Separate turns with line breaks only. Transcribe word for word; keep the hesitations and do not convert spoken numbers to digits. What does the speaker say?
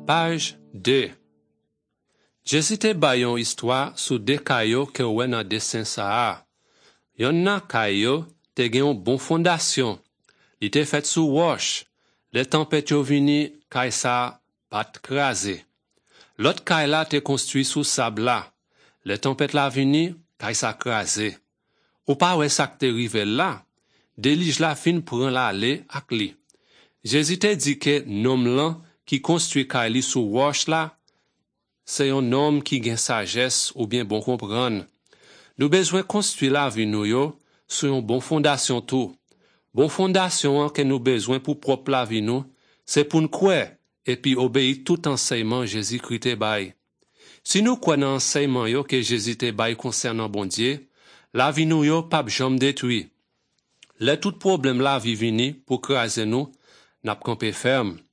Page deux. Jésus te bay yon histoire sou de kayo ke wè nan dessin sa a. Yon nan kayo te gen yon bon fondasyon. Li te fet sou roche. Le tempête yo vini, kay sa pat krasé. L'autre kay la te construit sous sable la. Le tempête la vini, kay sa krasé. Ou pa wè sak te rive la, delij la fin pran la ale ak li. Jésus te di ke nom lan ki construit kay li sou roche la, se yon nom ki gen sagesse ou bien bon kompran. Nou bezwen construit la vi nou yo sou yon bon fondasyon tou. Bon fondasyon an ke nou bezwen pou prop la vi nou, se pou n'kwe epi obéi tout enseyman Jésus Christ te bay. Si nou kwen nan enseyman yo ke Jésus te bay konsernan bon Dieu, la vi nou yo pap jom detui. Le tout problem la vi vini pou kraze nou, nap kampe ferme.